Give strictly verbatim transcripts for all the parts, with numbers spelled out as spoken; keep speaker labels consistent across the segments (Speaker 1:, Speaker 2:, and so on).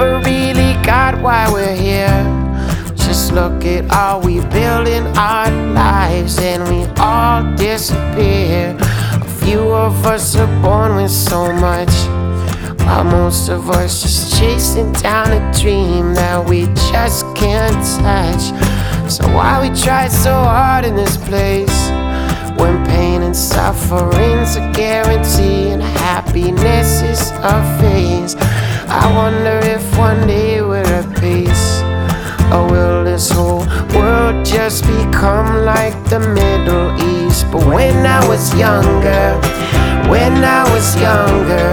Speaker 1: never really got why we're here. Just look at all we build in our lives and we all disappear. A few of us are born with so much, while most of us just chasing down a dream that we just can't touch. So why we try so hard in this place, when pain and suffering's a guarantee and happiness is a phase? I wonder if one day we're at peace, or will this whole world just become like the Middle East? But when I was younger, when I was younger,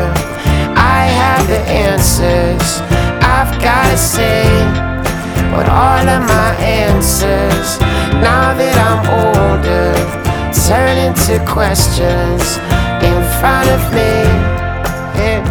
Speaker 1: I had the answers, I've gotta say. But all of my answers, now that I'm older, turn into questions in front of me. Yeah.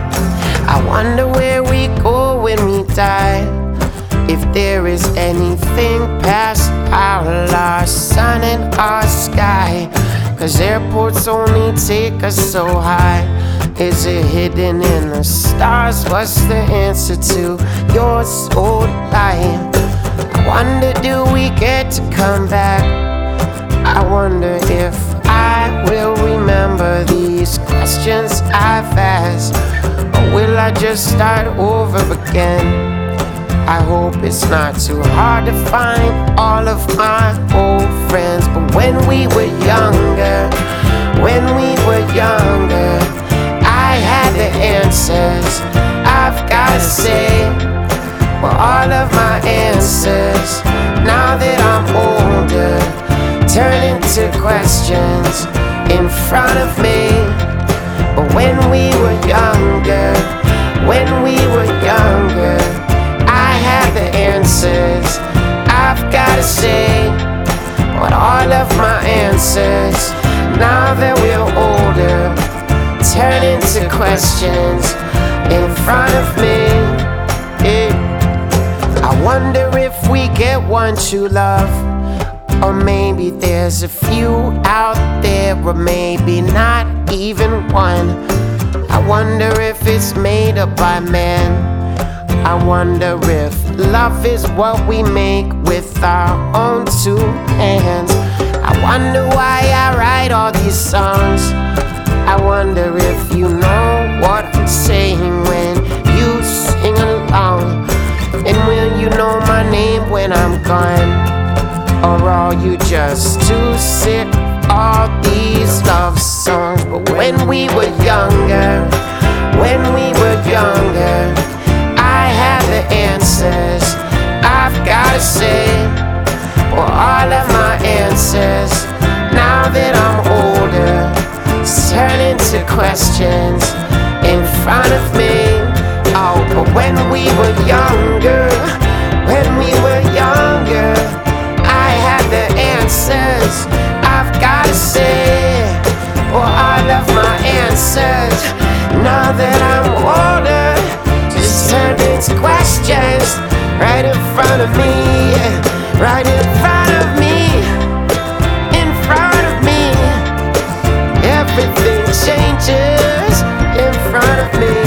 Speaker 1: I wonder where we go when we die, if there is anything past our lost sun and our sky. Cause airports only take us so high. Is it hidden in the stars? What's the answer to your soul life? I wonder, do we get to come back? I wonder if I will remember these questions I've asked, or will I just start over again? I hope it's not too hard to find all of my old friends. But when we were younger, when we were younger, I had the answers, I've gotta say. Well, all of my answers, now that I'm older, turn into questions in front of me. But when we were younger, when we were younger, I had the answers, I've gotta say. But all of my answers, now that we're older, turn into questions in front of me. Yeah. I wonder if we get one true love, or maybe there's a few out there, or maybe not even one. I wonder if it's made up by man. I wonder if love is what we make with our own two hands. I wonder why I write all these songs. I wonder if you know what I'm saying when you sing along. And will you know my name when I'm gone? Or are you just too sick of all these love songs? But when we were younger, when we were younger, I had the answers, I've gotta say. Well, all of my answers, now that I'm older, turn into questions in front of me. Oh, but when we were younger, when we were younger, I had the answers, I've gotta say. Well, all of my answers, now that I'm older, just turn into questions right in front of me, right in front of me, in front of me. Everything changes in front of me.